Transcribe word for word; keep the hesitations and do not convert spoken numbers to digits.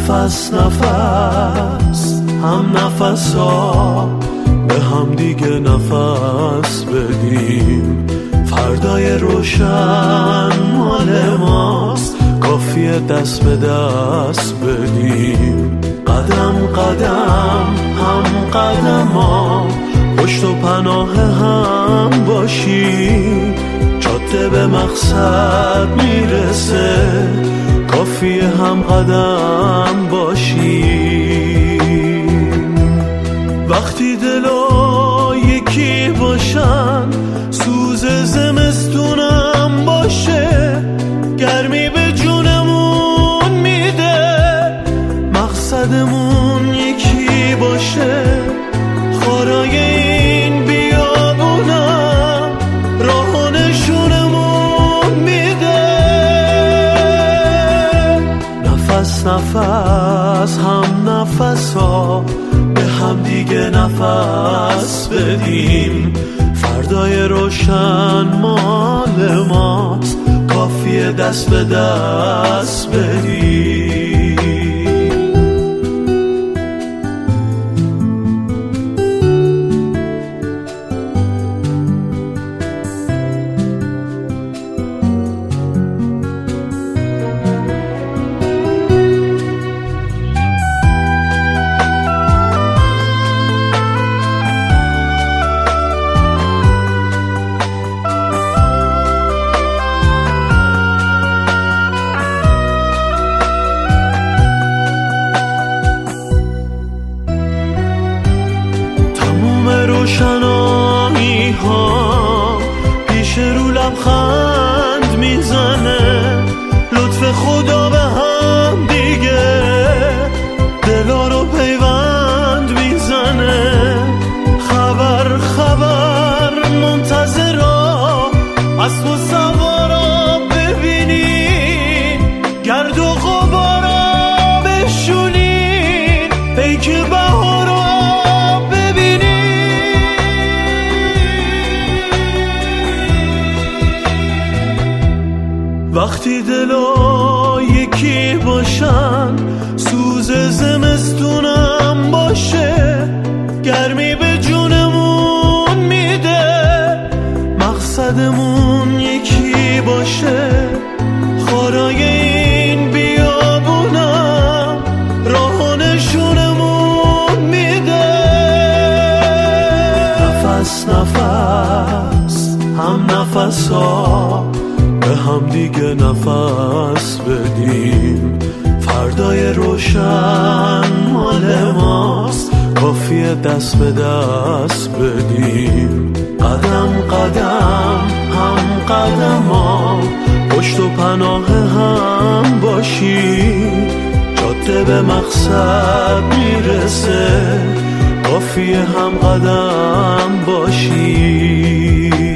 نفس نفس هم نفس ها به هم دیگه نفس بدیم. فردای روشن مال ماست، کافیه دست به دست بدیم. قدم قدم هم قدم ها پشت و پناه هم باشیم. جاده به مقصد میرسه، کافیه هم قدم باشیم. وقتی دلا یکی باشن، سوز زمستونم باشه، گرمی به جونمون میده، مقصدمون یکی باشه. خارای این بیابونم راه نشونمون میده. نفس نفس هم نفس ها به هم دیگه نفس بدیم. فردای روشن مال ماست، کافیه دست به دست بدیم. روشنایی ها پیش رو لبخند میزنه، لطف خدا به هم دیگه دلا رو پیوند میزنه. خبر خبر منتظرا اسب و سوارا ببینین، گرد و غبارا بشونین، پیک بهارا وقتی دلا یکی باشن، سوز زمستونم باشه، گرمی به جونمون میده، مقصدمون یکی باشه. خارای این بیابونم راه نشونمون میده. نفس نفس هم نفس ها به هم دیگه نفس بدیم. فردای روشن مال ماست، کافیه دست به دست بدیم. قدم قدم هم قدم ها پشت و پناه هم باشیم. جاده به مقصد میرسه، کافیه هم قدم باشیم.